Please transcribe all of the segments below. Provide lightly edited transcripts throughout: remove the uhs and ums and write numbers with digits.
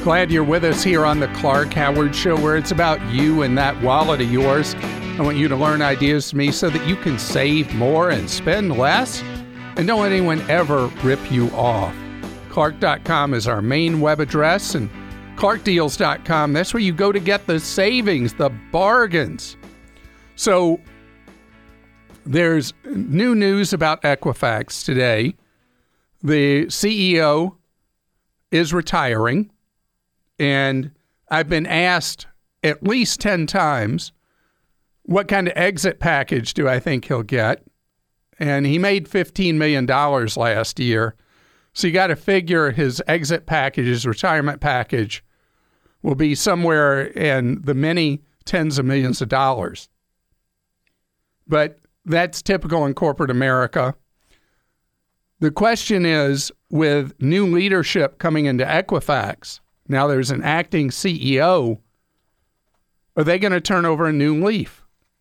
Glad you're with us here on the Clark Howard Show, where it's about you and that wallet of yours. I want you to learn ideas from me so that you can save more and spend less, and don't let anyone ever rip you off. Clark.com is our main web address, and ClarkDeals.com, that's where you go to get the savings, the bargains. So there's new news about Equifax today. The CEO is retiring, and I've been asked at least 10 times, what kind of exit package do I think he'll get? And he made $15 million last year. So you got to figure his exit package, his retirement package, will be somewhere in the many tens of millions of dollars. But that's typical in corporate America. The question is, with new leadership coming into Equifax, now there's an acting CEO, are they going to turn over a new leaf?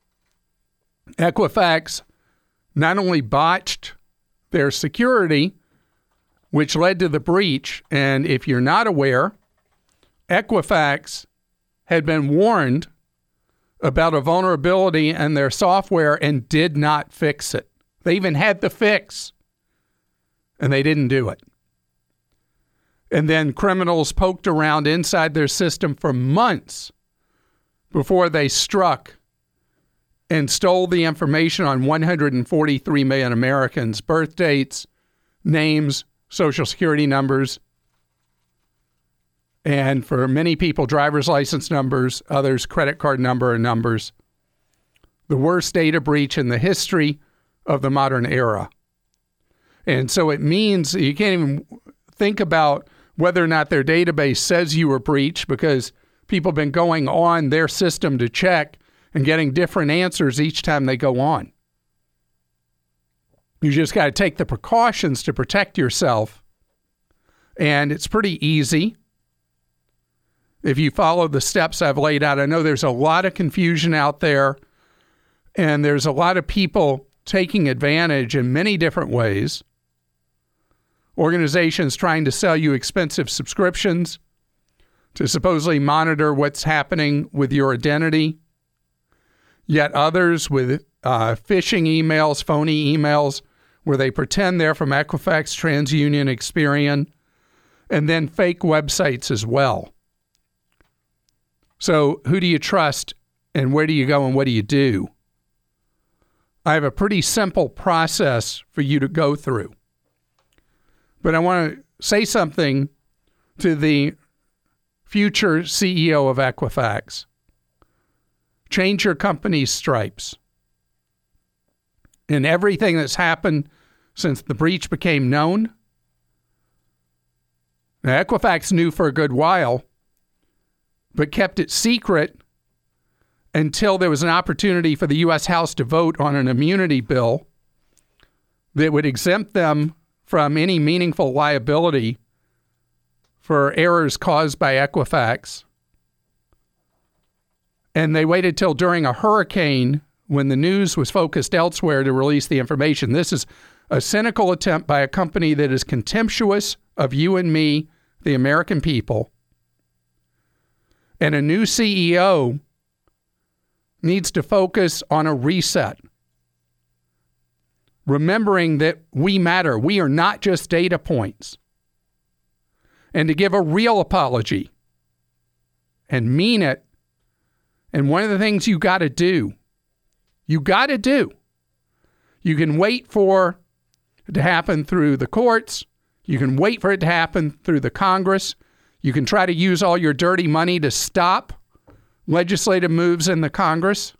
Equifax not only botched their security, which led to the breach, and if you're not aware, Equifax had been warned about a vulnerability in their software and did not fix it. They even had the fix, and they didn't do it. And then criminals poked around inside their system for months before they struck and stole the information on 143 million Americans, birth dates, names, social security numbers, and for many people, driver's license numbers, others, credit card number and numbers. The worst data breach in the history of the modern era. And so it means you can't even think about whether or not their database says you were breached, because people have been going on their system to check and getting different answers each time they go on. You just got to take the precautions to protect yourself. And it's pretty easy if you follow the steps I've laid out. I know there's a lot of confusion out there, and there's a lot of people taking advantage in many different ways. Organizations trying to sell you expensive subscriptions to supposedly monitor what's happening with your identity. Yet others with phishing emails, phony emails, where they pretend they're from Equifax, TransUnion, Experian, and then fake websites as well. So who do you trust, and where do you go, and what do you do? I have a pretty simple process for you to go through. But I want to say something to the future CEO of Equifax. Change your company's stripes. In everything that's happened since the breach became known, now, Equifax knew for a good while, but kept it secret until there was an opportunity for the U.S. House to vote on an immunity bill that would exempt them from any meaningful liability for errors caused by Equifax. And they waited till during a hurricane, when the news was focused elsewhere, to release the information. This is a cynical attempt by a company that is contemptuous of you and me, the American people. And a new CEO needs to focus on a reset, remembering that we matter. We are not just data points. And to give a real apology and mean it. And one of the things you got to do, you can wait for it to happen through the courts. You can wait for it to happen through the Congress. You can try to use all your dirty money to stop legislative moves in the Congress.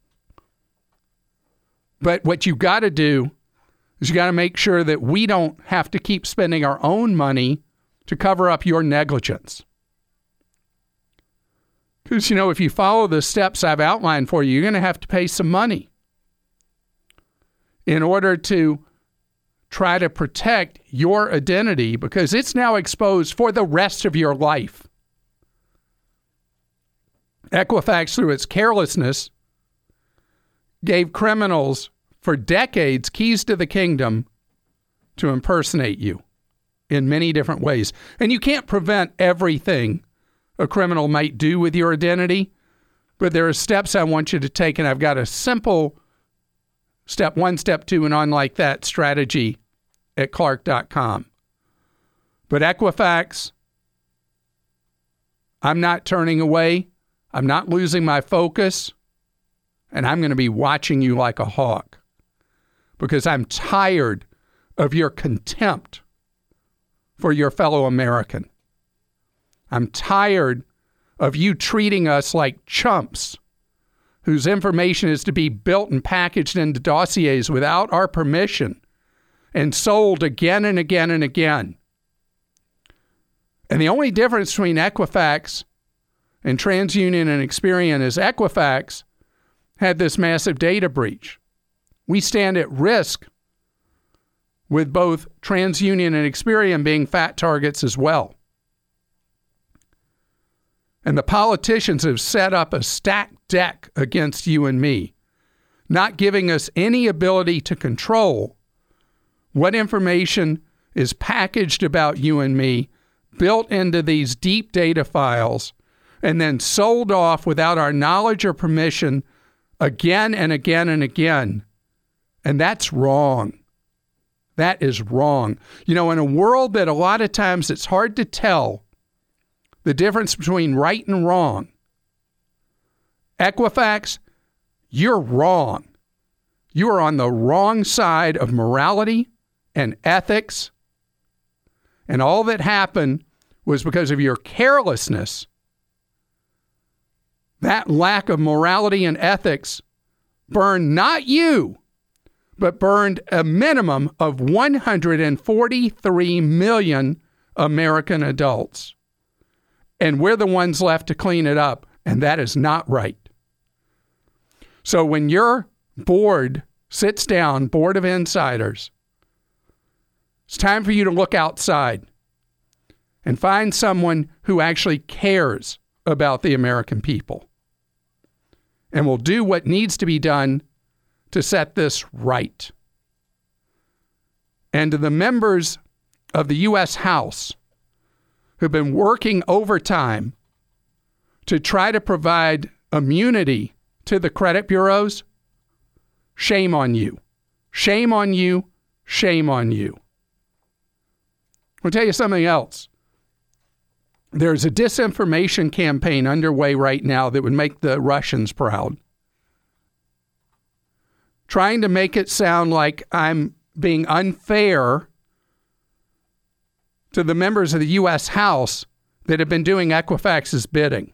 But what you got to do is you got to make sure that we don't have to keep spending our own money to cover up your negligence. Because, if you follow the steps I've outlined for you, you're going to have to pay some money in order to try to protect your identity, because it's now exposed for the rest of your life. Equifax, through its carelessness, gave criminals for decades keys to the kingdom to impersonate you in many different ways. And you can't prevent everything a criminal might do with your identity, but there are steps I want you to take, and I've got a simple step 1, step 2, and on like that strategy at Clark.com. But Equifax, I'm not turning away. I'm not losing my focus. And I'm going to be watching you like a hawk because I'm tired of your contempt for your fellow American. I'm tired of you treating us like chumps whose information is to be built and packaged into dossiers without our permission and sold again and again and again. And the only difference between Equifax and TransUnion and Experian is Equifax had this massive data breach. We stand at risk with both TransUnion and Experian being fat targets as well. And the politicians have set up a stacked deck against you and me, not giving us any ability to control what information is packaged about you and me, built into these deep data files, and then sold off without our knowledge or permission again and again and again. And that's wrong. That is wrong. You know, in a world that a lot of times it's hard to tell the difference between right and wrong, Equifax, you're wrong. You are on the wrong side of morality and ethics. And all that happened was because of your carelessness. That lack of morality and ethics burned not you, but burned a minimum of 143 million American adults. And we're the ones left to clean it up, and that is not right. So when your board sits down, Board of Insiders, it's time for you to look outside and find someone who actually cares about the American people and will do what needs to be done to set this right. And to the members of the U.S. House who've been working overtime to try to provide immunity to the credit bureaus, shame on you. Shame on you. Shame on you. I'll tell you something else. There's a disinformation campaign underway right now that would make the Russians proud. Trying to make it sound like I'm being unfair to the members of the U.S. House that have been doing Equifax's bidding.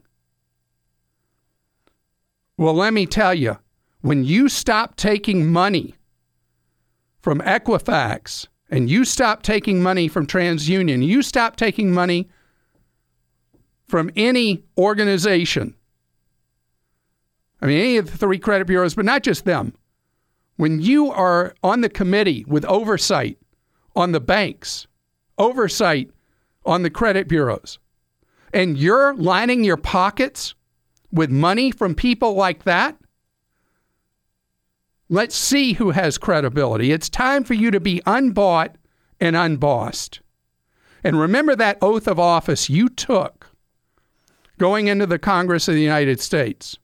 Well, let me tell you, when you stop taking money from Equifax and you stop taking money from TransUnion, you stop taking money from any organization, I mean, any of the three credit bureaus, but not just them. When you are on the committee with oversight on the banks, oversight on the credit bureaus, and you're lining your pockets with money from people like that, let's see who has credibility. It's time for you to be unbought and unbossed. And remember that oath of office you took going into the Congress of the United States.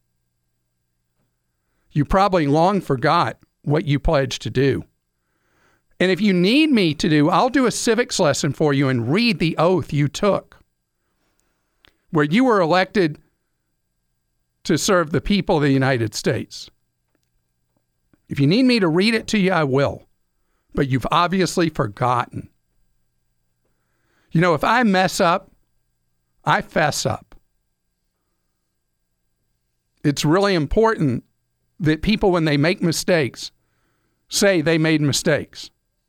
You probably long forgot what you pledged to do. And if you need me to do, I'll do a civics lesson for you and read the oath you took, where you were elected to serve the people of the United States. If you need me to read it to you, I will. But you've obviously forgotten. You know, if I mess up, I fess up. It's really important that people, when they make mistakes, say they made mistakes.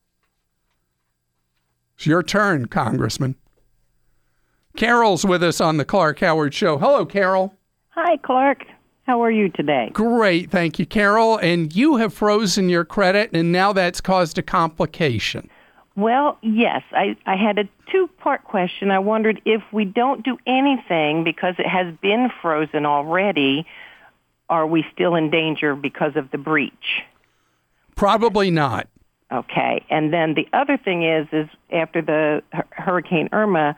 It's your turn, Congressman. Carol's with us on the Clark Howard Show. Hello, Carol. Hi, Clark. How are you today? Great, thank you, Carol. And you have frozen your credit, and now that's caused a complication. Well, yes. I had a two-part question. I wondered if we don't do anything because it has been frozen already, are we still in danger because of the breach? Probably not. Okay. And then the other thing is after the Hurricane Irma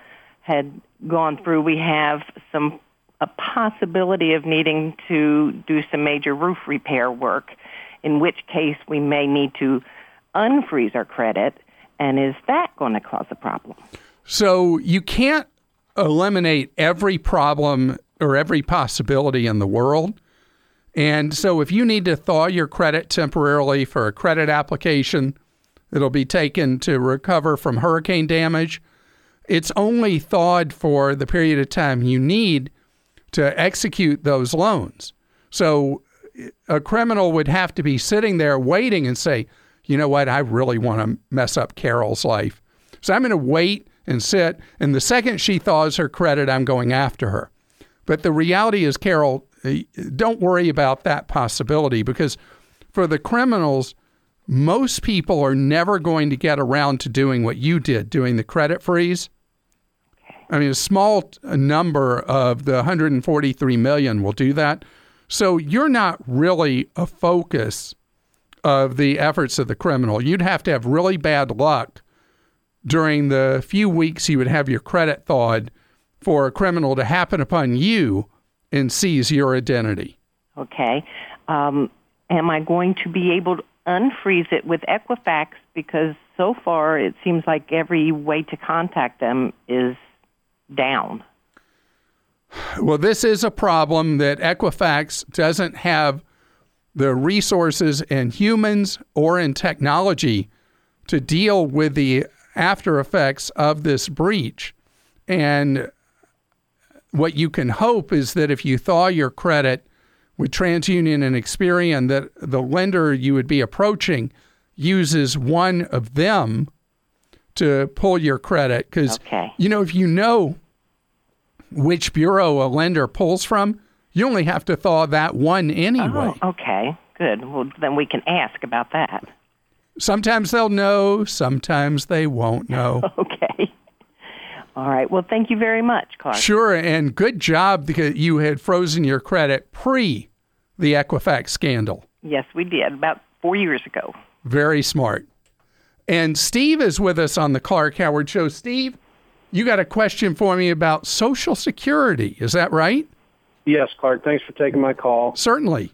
had gone through, we have a possibility of needing to do some major roof repair work, in which case we may need to unfreeze our credit. And is that going to cause a problem? So you can't eliminate every problem or every possibility in the world. And so if you need to thaw your credit temporarily for a credit application that'll be taken to recover from hurricane damage, it's only thawed for the period of time you need to execute those loans. So a criminal would have to be sitting there waiting and say, you know what, I really want to mess up Carol's life. So I'm going to wait and sit, and the second she thaws her credit, I'm going after her. But the reality is, Carol, don't worry about that possibility, because for the criminals, most people are never going to get around to doing what you did, doing the credit freeze. I mean, a small number of the 143 million will do that. So you're not really a focus of the efforts of the criminal. You'd have to have really bad luck during the few weeks you would have your credit thawed for a criminal to happen upon you and seize your identity. Okay. Am I going to be able to unfreeze it with Equifax? Because so far it seems like every way to contact them is down. Well, this is a problem that Equifax doesn't have the resources in humans or in technology to deal with the after effects of this breach. And what you can hope is that if you thaw your credit with TransUnion and Experian, that the lender you would be approaching uses one of them to pull your credit. Because, you know, if you know which bureau a lender pulls from, you only have to thaw that one anyway. Oh, okay, good. Well, then we can ask about that. Sometimes they'll know, sometimes they won't know. Okay. All right. Well, thank you very much, Clark. Sure, and good job because you had frozen your credit pre the Equifax scandal. Yes, we did, about 4 years ago. Very smart. And Steve is with us on the Clark Howard Show. Steve, you got a question for me about Social Security. Is that right? Yes, Clark. Thanks for taking my call. Certainly.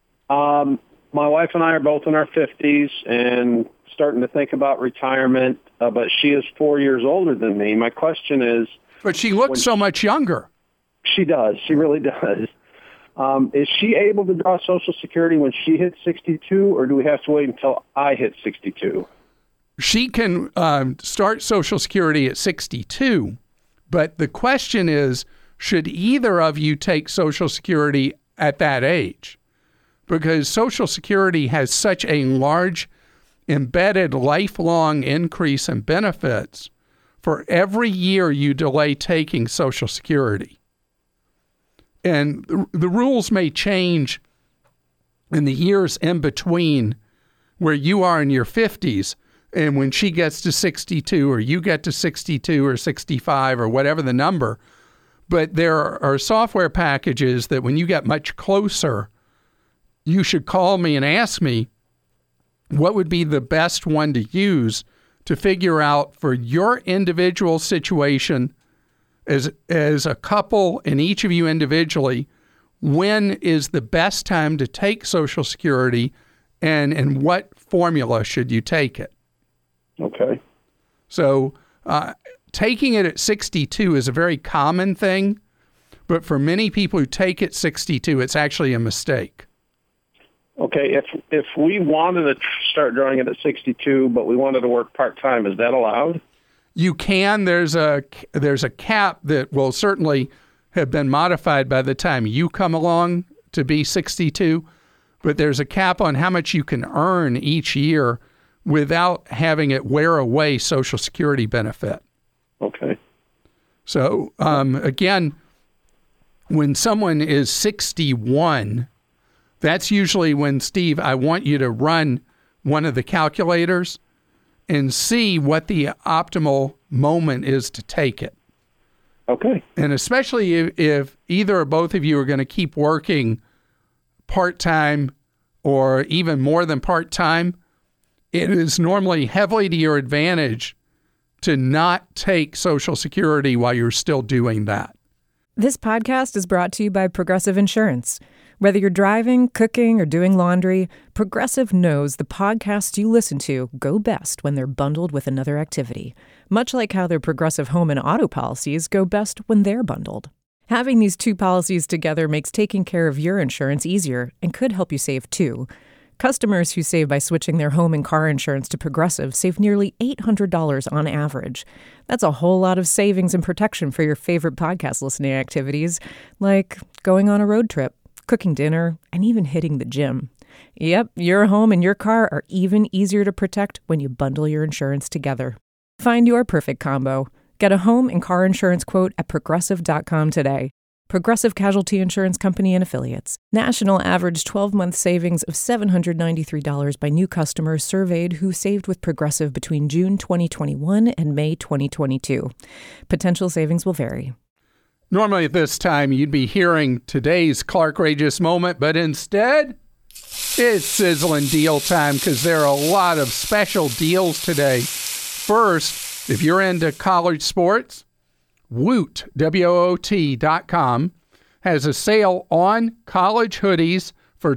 My wife and I are both in our 50s and starting to think about retirement, but she is 4 years older than me. My question is... But she looks so much younger. She does. She really does. Is she able to draw Social Security when she hits 62, or do we have to wait until I hit 62? She can start Social Security at 62, but the question is, should either of you take Social Security at that age? Because Social Security has such a large embedded lifelong increase in benefits for every year you delay taking Social Security. And the rules may change in the years in between where you are in your 50s and when she gets to 62 or you get to 62 or 65 or whatever the number. But there are software packages that when you get much closer, you should call me and ask me what would be the best one to use to figure out for your individual situation as a couple and each of you individually, when is the best time to take Social Security and in what formula should you take it? Okay. So taking it at 62 is a very common thing, but for many people who take it 62, it's actually a mistake. Okay, if we wanted to start drawing it at 62, but we wanted to work part-time, is that allowed? You can. There's a cap that will certainly have been modified by the time you come along to be 62, but there's a cap on how much you can earn each year without having it wear away Social Security benefit. Okay. So, again, when someone is 61, that's usually when, Steve, I want you to run one of the calculators and see what the optimal moment is to take it. Okay. And especially if either or both of you are going to keep working part-time or even more than part-time, it is normally heavily to your advantage to not take Social Security while you're still doing that. This podcast is brought to you by Progressive Insurance. Whether you're driving, cooking, or doing laundry, Progressive knows the podcasts you listen to go best when they're bundled with another activity, much like how their Progressive home and auto policies go best when they're bundled. Having these two policies together makes taking care of your insurance easier and could help you save too. Customers who save by switching their home and car insurance to Progressive save nearly $800 on average. That's a whole lot of savings and protection for your favorite podcast listening activities, like going on a road trip, cooking dinner, and even hitting the gym. Yep, your home and your car are even easier to protect when you bundle your insurance together. Find your perfect combo. Get a home and car insurance quote at Progressive.com today. Progressive Casualty Insurance Company and Affiliates. National average 12-month savings of $793 by new customers surveyed who saved with Progressive between June 2021 and May 2022. Potential savings will vary. Normally at this time, you'd be hearing today's Clarkrageous moment, but instead, it's sizzling deal time because there are a lot of special deals today. First, if you're into college sports, Woot, WOOT.com, has a sale on college hoodies for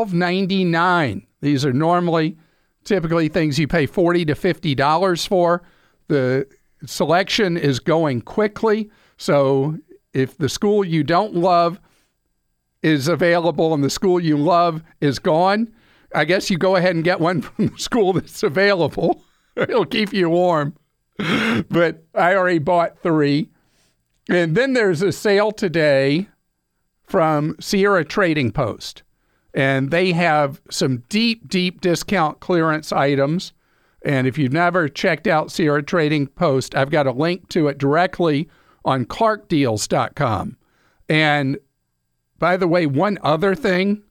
$12.99. These are typically things you pay $40 to $50 for. The selection is going quickly, so if the school you don't love is available and the school you love is gone, I guess you go ahead and get one from the school that's available. It'll keep you warm. But I already bought 3. And then there's a sale today from Sierra Trading Post. And they have some deep, deep discount clearance items. And if you've never checked out Sierra Trading Post, I've got a link to it directly on ClarkDeals.com. And by the way, one other thing,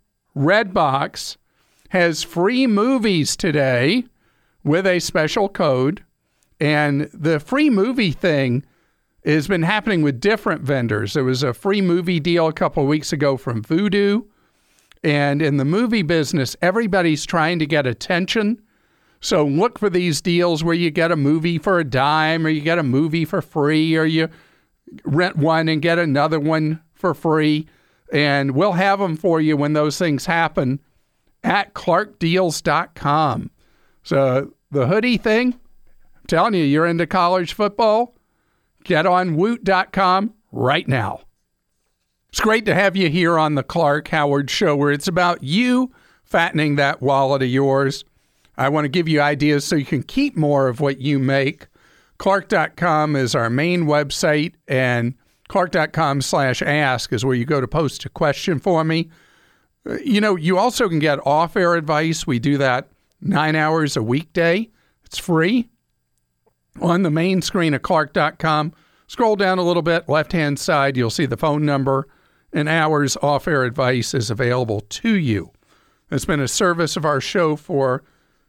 Redbox has free movies today with a special code. And the free movie thing has been happening with different vendors. There was a free movie deal a couple of weeks ago from Vudu. And in the movie business, everybody's trying to get attention. So look for these deals where you get a movie for a dime, or you get a movie for free, or you rent one and get another one for free. And we'll have them for you when those things happen at ClarkDeals.com. So the hoodie thing, I'm telling you, you're into college football, get on Woot.com right now. It's great to have you here on the Clark Howard Show, where it's about you fattening that wallet of yours. I want to give you ideas so you can keep more of what you make. Clark.com is our main website, and Clark.com/ask is where you go to post a question for me. You also can get off-air advice. We do that 9 hours a weekday. It's free. On the main screen of Clark.com, scroll down a little bit, left-hand side, you'll see the phone number, and hours off-air advice is available to you. It's been a service of our show for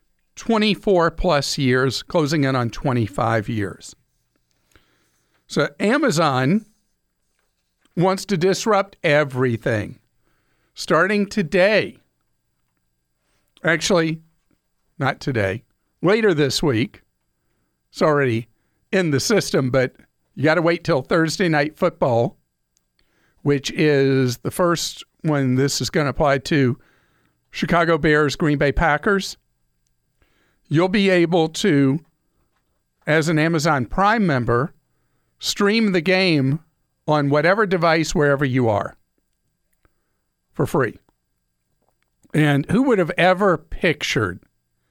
24 plus years, closing in on 25 years. So Amazon wants to disrupt everything. Starting today, actually, not today, later this week. It's already in the system, but you got to wait till Thursday Night Football, which is the first one. This is going to apply to Chicago Bears, Green Bay Packers. You'll be able to, as an Amazon Prime member, stream the game on whatever device, wherever you are, for free. And who would have ever pictured?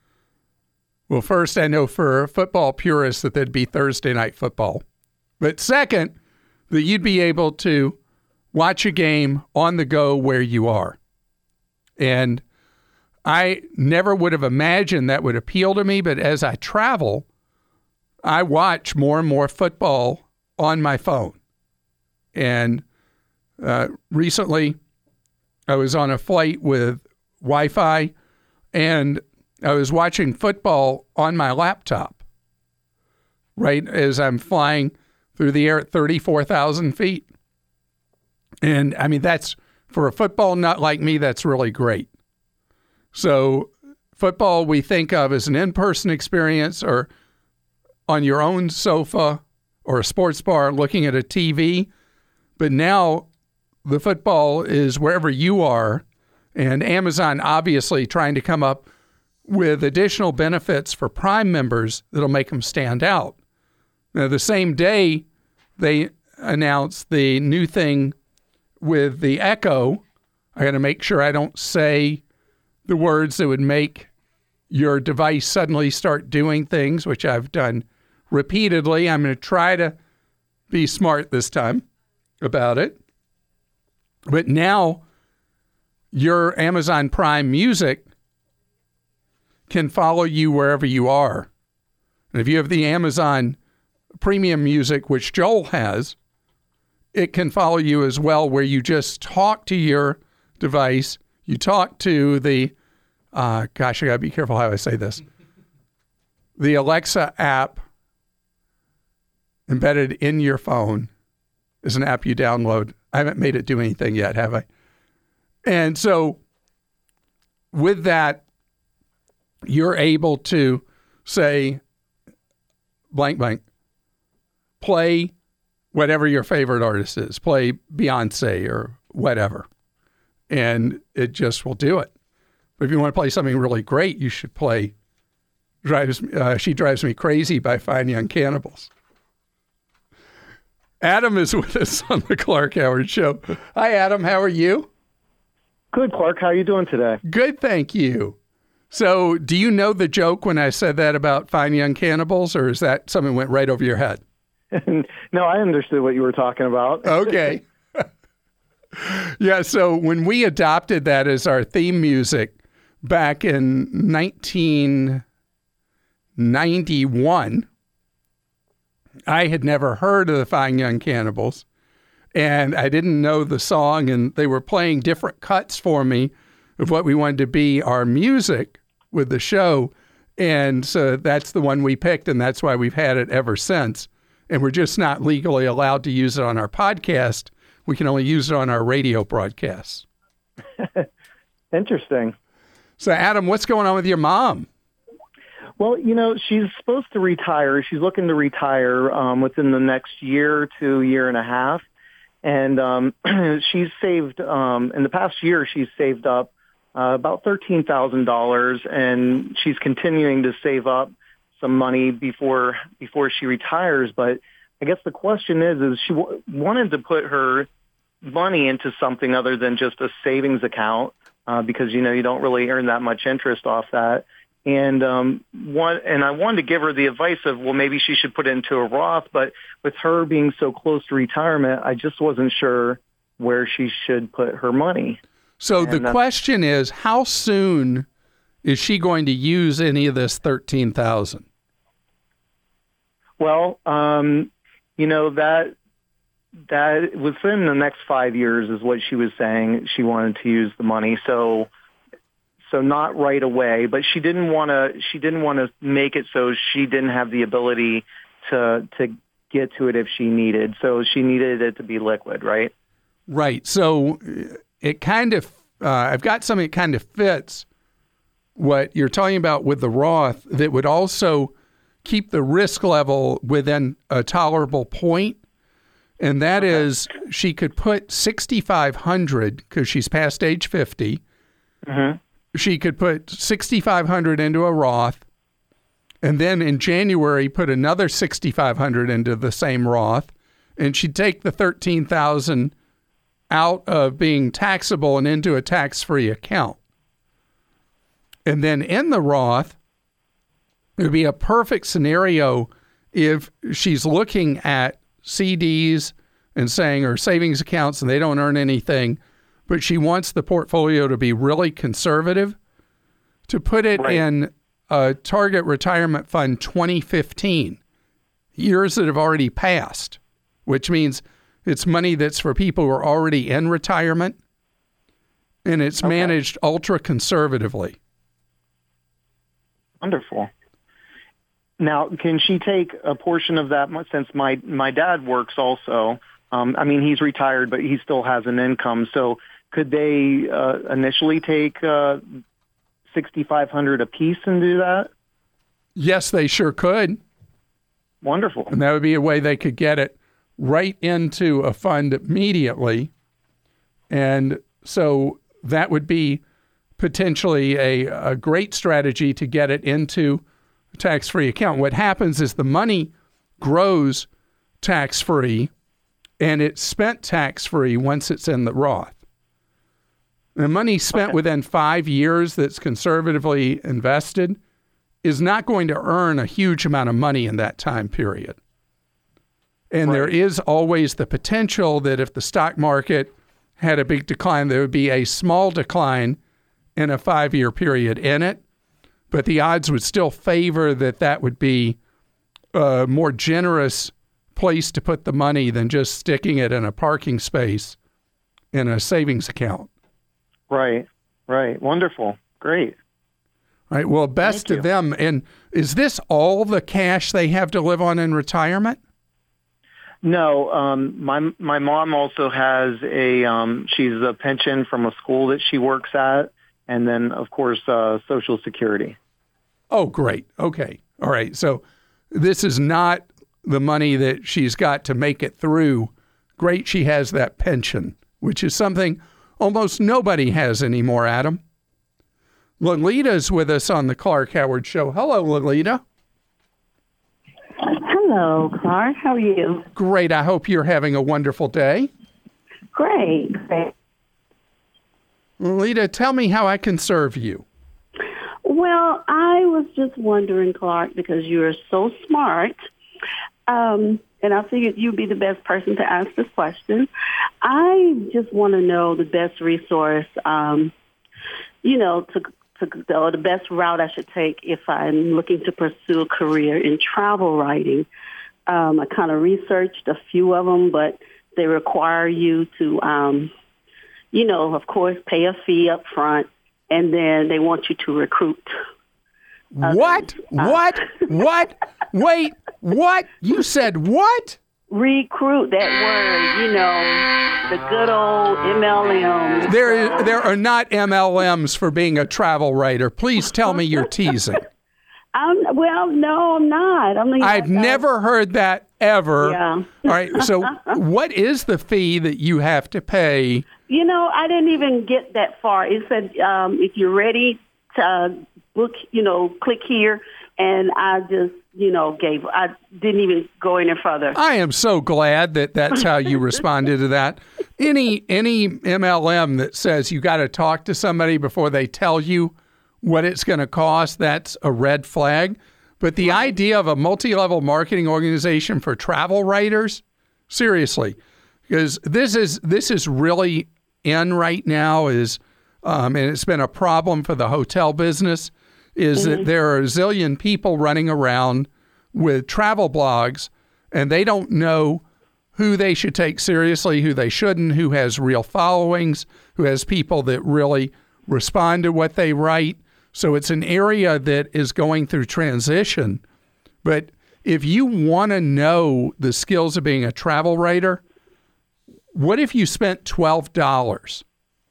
Well, first, I know for football purists that there'd be Thursday Night Football. But second, that you'd be able to watch a game on the go where you are. And I never would have imagined that would appeal to me, but as I travel, I watch more and more football on my phone. And recently, I was on a flight with Wi-Fi, and I was watching football on my laptop, right as I'm flying through the air at 34,000 feet. And, I mean, that's, for a football nut like me, that's really great. So football we think of as an in-person experience or on your own sofa or a sports bar looking at a TV, but now the football is wherever you are, and Amazon obviously trying to come up with additional benefits for Prime members that'll make them stand out. Now, the same day they announced the new thing with the Echo, I got to make sure I don't say the words that would make your device suddenly start doing things, which I've done repeatedly. I'm going to try to be smart this time about it. But now your Amazon Prime Music can follow you wherever you are. And if you have the Amazon Premium Music, which Joel has, it can follow you as well, where you just talk to your device. You talk to the, I got to be careful how I say this, the Alexa app embedded in your phone is an app you download. I haven't made it do anything yet, have I? And so with that, you're able to say, blank, blank, play whatever your favorite artist is. Play Beyonce or whatever. And it just will do it. But if you want to play something really great, you should play She Drives Me Crazy by Fine Young Cannibals. Adam is with us on the Clark Howard Show. Hi, Adam. How are you? Good, Clark. How are you doing today? Good, thank you. So do you know the joke when I said that about Fine Young Cannibals, or is that something that went right over your head? No, I understood what you were talking about. Okay. Yeah, so when we adopted that as our theme music back in 1991, I had never heard of the Fine Young Cannibals, and I didn't know the song, and they were playing different cuts for me of what we wanted to be our music with the show, and so that's the one we picked, and that's why we've had it ever since. And we're just not legally allowed to use it on our podcast. We can only use it on our radio broadcasts. Interesting. So, Adam, what's going on with your mom? Well, you know, she's supposed to retire. She's looking to retire within the next year to year and a half. And she's saved, in the past year, she's saved up about $13,000, and she's continuing to save up some money before she retires. But I guess the question is she wanted to put her money into something other than just a savings account because, you know, you don't really earn that much interest off that. And I wanted to give her the advice of, well, maybe she should put it into a Roth. But with her being so close to retirement, I just wasn't sure where she should put her money. So the question is, how soon is she going to use any of this $13,000? Well, you know, that within the next 5 years is what she was saying. She wanted to use the money. So not right away, but she didn't want to make it so she didn't have the ability to get to it if she needed. So she needed it to be liquid, right? Right. So it kind of, I've got something that kind of fits what you're talking about with the Roth that would also keep the risk level within a tolerable point. And that is, she could put $6,500 because she's past age 50. Mm-hmm. She could put $6,500 into a Roth, and then in January put another $6,500 into the same Roth, and she'd take the $13,000 out of being taxable and into a tax-free account. And then in the Roth, it would be a perfect scenario if she's looking at CDs and saying, or savings accounts, and they don't earn anything, but she wants the portfolio to be really conservative, to put it in a Target Retirement Fund 2015, years that have already passed, which means it's money that's for people who are already in retirement, and it's managed ultra conservatively. Wonderful. Now, can she take a portion of that, since my dad works also? I mean, he's retired, but he still has an income. So could they initially take $6,500 a piece and do that? Yes, they sure could. Wonderful. And that would be a way they could get it right into a fund immediately. And so that would be potentially a great strategy to get it into a tax-free account. What happens is the money grows tax-free and it's spent tax-free once it's in the Roth. The money spent within 5 years that's conservatively invested is not going to earn a huge amount of money in that time period. And there is always the potential that if the stock market had a big decline, there would be a small decline in a 5-year period in it. But the odds would still favor that would be a more generous place to put the money than just sticking it in a parking space in a savings account. Right. Wonderful. Great. Right. Well, best to them. And is this all the cash they have to live on in retirement? No. My mom also has she's a pension from a school that she works at, and then of course Social Security. Oh, great. Okay. All right. So this is not the money that she's got to make it through. Great. She has that pension, which is something almost nobody has anymore, Adam. Lolita's with us on the Clark Howard Show. Hello, Lolita. Hello, Clark. How are you? Great. I hope you're having a wonderful day. Great. Lolita, tell me how I can serve you. Well, I was just wondering, Clark, because you're so smart, and I figured you'd be the best person to ask this question. I just want to know the best resource, or the best route I should take if I'm looking to pursue a career in travel writing. I kind of researched a few of them, but they require you to, of course, pay a fee up front, and then they want you to recruit. What? Wait, what? You said what? Recruit, that word, the good old MLMs. There are not MLMs for being a travel writer. Please tell me you're teasing. No, I'm not. I've never heard that ever. Yeah. All right, so what is the fee that you have to pay? I didn't even get that far. It said, if you're ready to book, click here. And I just, I didn't even go any further. I am so glad that that's how you responded to that. Any MLM that says you got to talk to somebody before they tell you what it's going to cost, that's a red flag. But the idea of a multi-level marketing organization for travel writers, seriously, because this is really in right now and it's been a problem for the hotel business, is that there are a zillion people running around with travel blogs, and they don't know who they should take seriously, who they shouldn't, who has real followings, who has people that really respond to what they write. So it's an area that is going through transition. But if you want to know the skills of being a travel writer, what if you spent $12?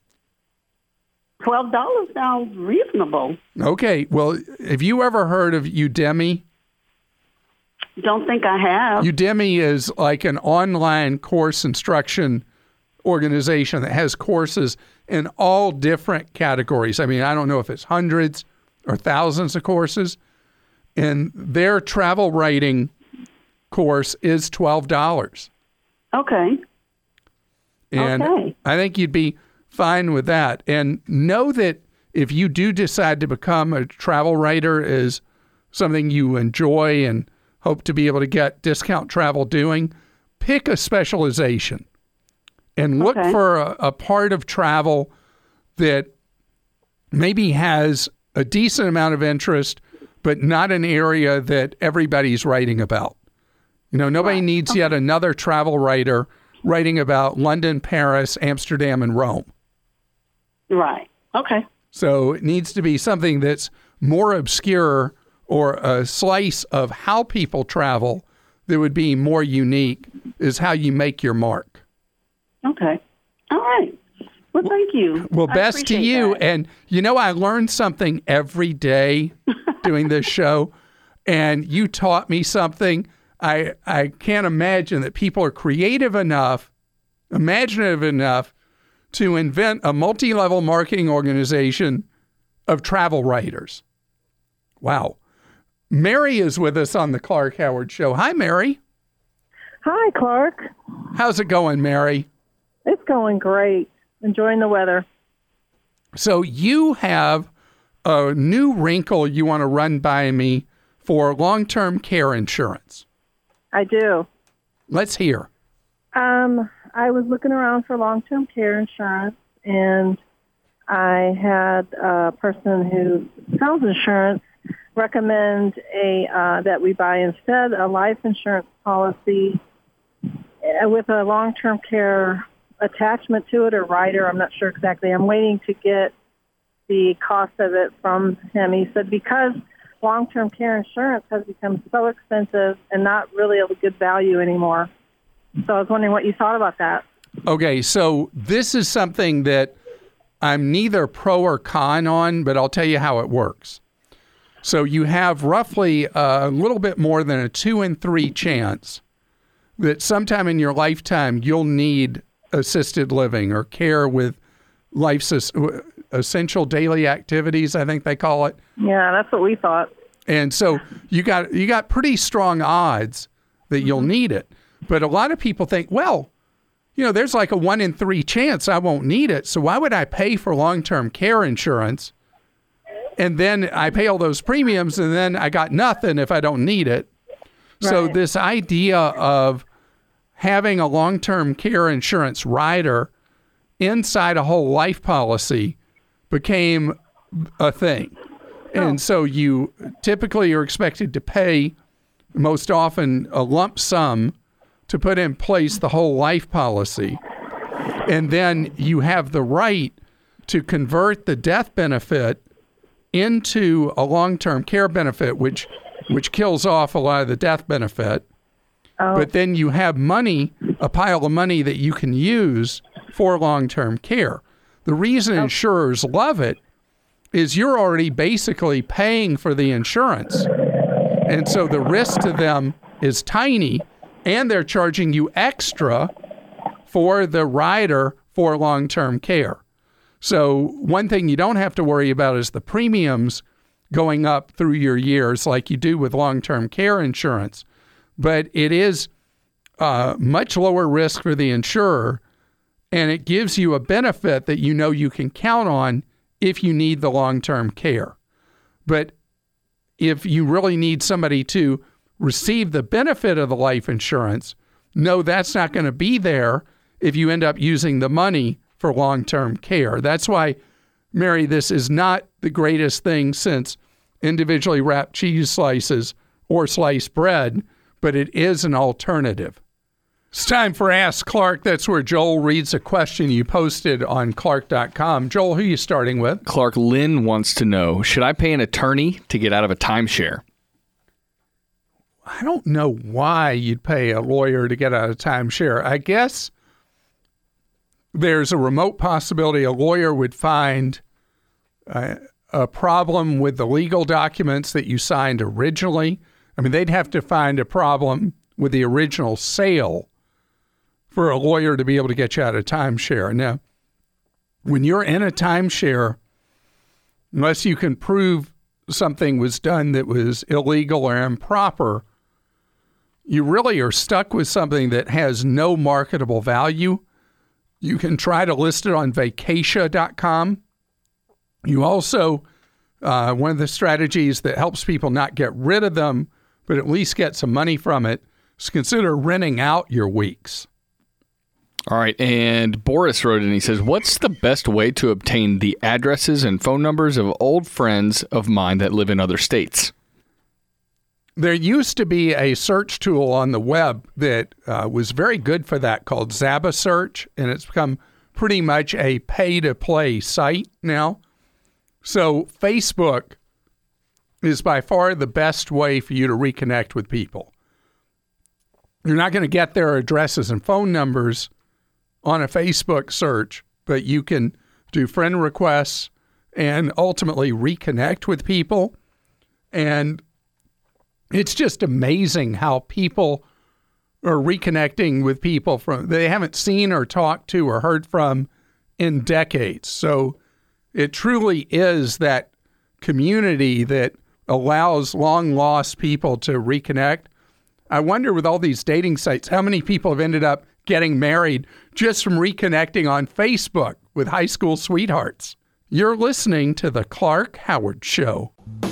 $12 sounds reasonable. Okay. Well, have you ever heard of Udemy? Don't think I have. Udemy is like an online course instruction organization that has courses in all different categories. I mean, I don't know if it's hundreds or thousands of courses. And their travel writing course is $12. Okay. And I think you'd be fine with that. And know that if you do decide to become a travel writer is something you enjoy and hope to be able to get discount travel doing, pick a specialization and look for a part of travel that maybe has a decent amount of interest, but not an area that everybody's writing about. Nobody needs yet another travel writer writing about London, Paris, Amsterdam, and Rome. Right. Okay. So it needs to be something that's more obscure or a slice of how people travel that would be more unique is how you make your mark. Okay. All right. Well, thank you. Well, best to you. That. And, I learn something every day doing this show, and you taught me something. I can't imagine that people are creative enough, imaginative enough to invent a multi-level marketing organization of travel writers. Wow. Mary is with us on the Clark Howard Show. Hi, Mary. Hi, Clark. How's it going, Mary? It's going great. Enjoying the weather. So you have a new wrinkle you want to run by me for long-term care insurance. I do. Let's hear. I was looking around for long-term care insurance, and I had a person who sells insurance recommend that we buy instead a life insurance policy with a long-term care attachment to it or rider. I'm not sure exactly. I'm waiting to get the cost of it from him. He said because long-term care insurance has become so expensive and not really of a good value anymore. So I was wondering what you thought about that. Okay, so this is something that I'm neither pro or con on, but I'll tell you how it works. So you have roughly a little bit more than a 2 in 3 chance that sometime in your lifetime you'll need assisted living or care with life's essential daily activities, I think they call it. Yeah, that's what we thought. And so you got pretty strong odds that you'll need it. But a lot of people think, well, there's like a 1 in 3 chance I won't need it. So why would I pay for long-term care insurance? And then I pay all those premiums and then I got nothing if I don't need it. Right. So this idea of having a long-term care insurance rider inside a whole life policy became a thing. And so you typically are expected to pay most often a lump sum to put in place the whole life policy. And then you have the right to convert the death benefit into a long-term care benefit, which kills off a lot of the death benefit. But then you have money, a pile of money that you can use for long-term care. The reason insurers love it is you're already basically paying for the insurance. And so the risk to them is tiny, and they're charging you extra for the rider for long-term care. So one thing you don't have to worry about is the premiums going up through your years like you do with long-term care insurance. But it is much lower risk for the insurer, and it gives you a benefit that you can count on if you need the long-term care. But if you really need somebody to receive the benefit of the life insurance, no, that's not going to be there if you end up using the money for long-term care. That's why, Mary, this is not the greatest thing since individually wrapped cheese slices or sliced bread, but it is an alternative. It's time for Ask Clark. That's where Joel reads a question you posted on Clark.com. Joel, who are you starting with? Clark, Lynn wants to know, should I pay an attorney to get out of a timeshare? I don't know why you'd pay a lawyer to get out of timeshare. I guess there's a remote possibility a lawyer would find a problem with the legal documents that you signed originally. I mean, they'd have to find a problem with the original sale for a lawyer to be able to get you out of timeshare. Now, when you're in a timeshare, unless you can prove something was done that was illegal or improper, you really are stuck with something that has no marketable value. You can try to list it on vacatia.com. You also, one of the strategies that helps people not get rid of them, but at least get some money from it, is consider renting out your weeks. All right, and Boris wrote in, he says, what's the best way to obtain the addresses and phone numbers of old friends of mine that live in other states? There used to be a search tool on the web that was very good for that called Zaba Search, and it's become pretty much a pay-to-play site now. So Facebook is by far the best way for you to reconnect with people. You're not going to get their addresses and phone numbers on a Facebook search, but you can do friend requests and ultimately reconnect with people. And It's just amazing how people are reconnecting with people they haven't seen or talked to or heard from in decades. So it truly is that community that allows long-lost people to reconnect. I wonder, with all these dating sites, how many people have ended up getting married just from reconnecting on Facebook with high school sweethearts. You're listening to The Clark Howard Show.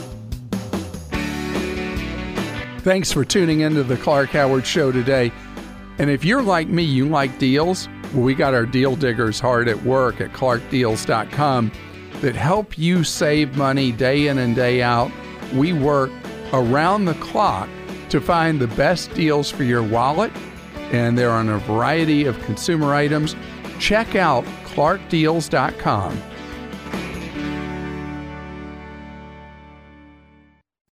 Thanks for tuning into The Clark Howard Show today. And if you're like me, you like deals, well, we got our deal diggers hard at work at clarkdeals.com that help you save money day in and day out. We work around the clock to find the best deals for your wallet, and they're on a variety of consumer items. Check out clarkdeals.com.